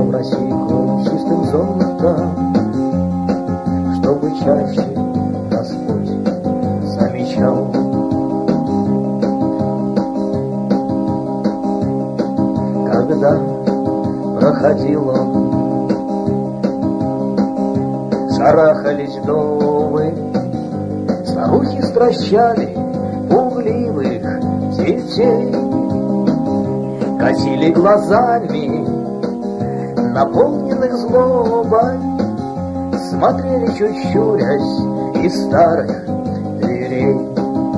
в Российку чистым золотом, чтобы чаще Господь замечал. Когда проходил он, шарахались вдовы, старухи стращали пугливых детей, косили глазами, наполненных злобой, смотрели, чуть щурясь, из старых дверей.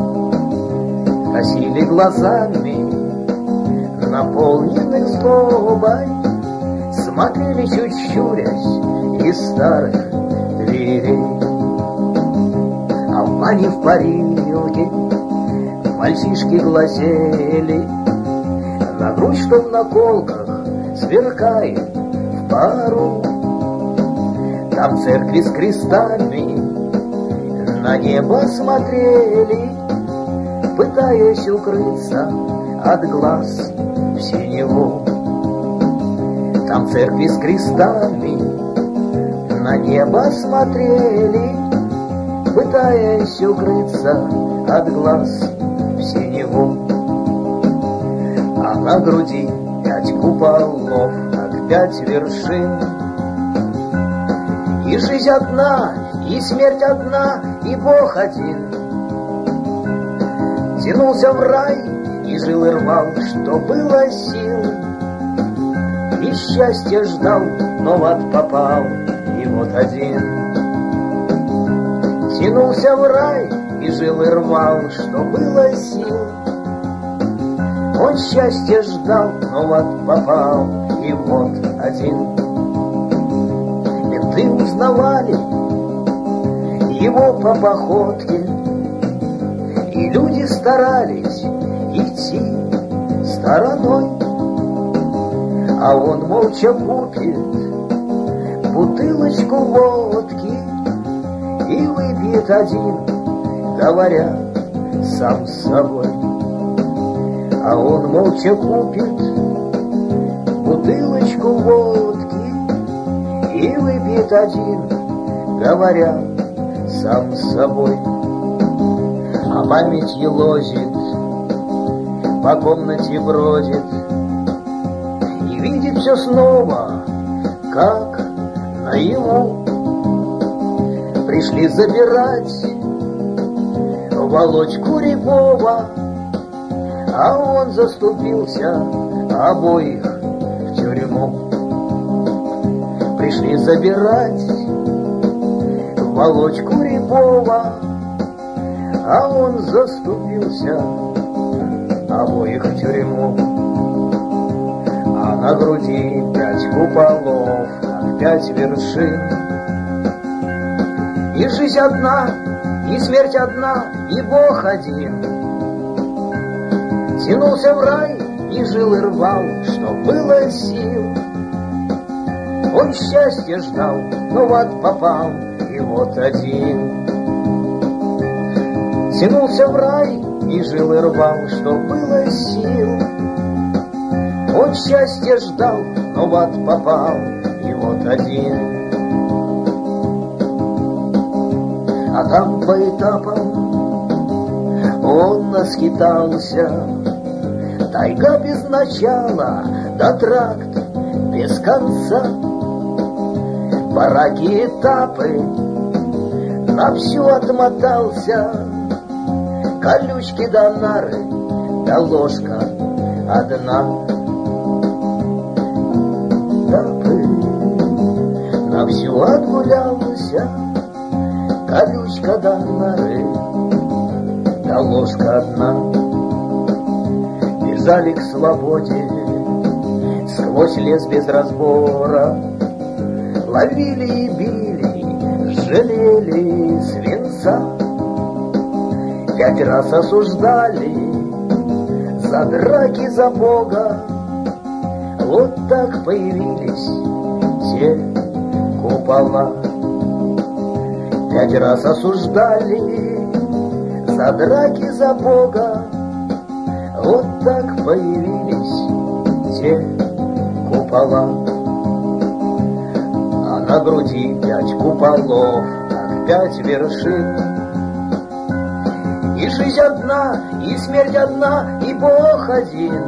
Косили глазами, наполненных злобой, смотрели, чуть щурясь, из старых дверей. А в бане в парилке мальчишки глазели на грудь, что в наколках сверкает в пару. Там церкви с крестами на небо смотрели, пытаясь укрыться от глаз в синеву. Там церкви с крестами на небо смотрели, пытаясь укрыться от глаз в синеву. А на груди 5 куполов, как 5 вершин. И жизнь одна, и смерть одна, и Бог один. Тянулся в рай и жил и рвал, что было сил. И счастье ждал, но в ад попал, и вот один. Тянулся в рай и жил и рвал, что было сил. Он счастье ждал, но в ад попал, и вот один. Менты узнавали его по походке, и люди старались идти стороной. А он молча купит бутылочку водки и выпьет один, говоря сам с собой. А он молча купит бутылочку водки и выпьет один, говоря сам с собой. А память елозит, по комнате бродит и видит все снова, как наяву. Пришли забирать Володьку Рябова, а он заступился обоих в тюрьму. Пришли забирать Володьку Рябова, а он заступился обоих в тюрьму. А на груди 5 куполов, как 5 вершин. И жизнь одна, и смерть одна, и Бог один. Тянулся в рай и жил и рвал, что было сил. Он счастье ждал, но в ад попал, и вот один. Тянулся в рай и жил и рвал, что было сил. Он счастье ждал, но в ад попал, и вот один. А там по этапам он наскитался. Тайга без начала, да тракт без конца. Бараки, этапы, на всю отмотался. Колючки да нары, да ложка одна. Этапы, на всю отгулялся. Колючка да нары, да ложка одна. Бежали к свободе сквозь лес без разбора. Ловили и били, жалели свинца. 5 раз осуждали за драки за Бога. Вот так появились те купола. 5 раз осуждали за драки за Бога. Вот так появились те купола. на груди 5 куполов, как 5 вершин. И жизнь одна, и смерть одна, и Бог один.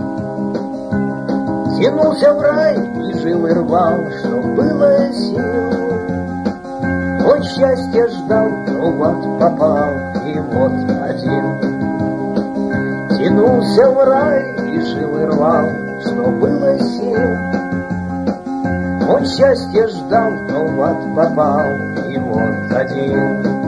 Тянулся в рай и жил и рвал, что было сил. Он счастья ждал, но вот попал, и вот один. Тянулся в рай и жил и рвал, что было сил. Он счастья ждал, но вот попал, и вот один.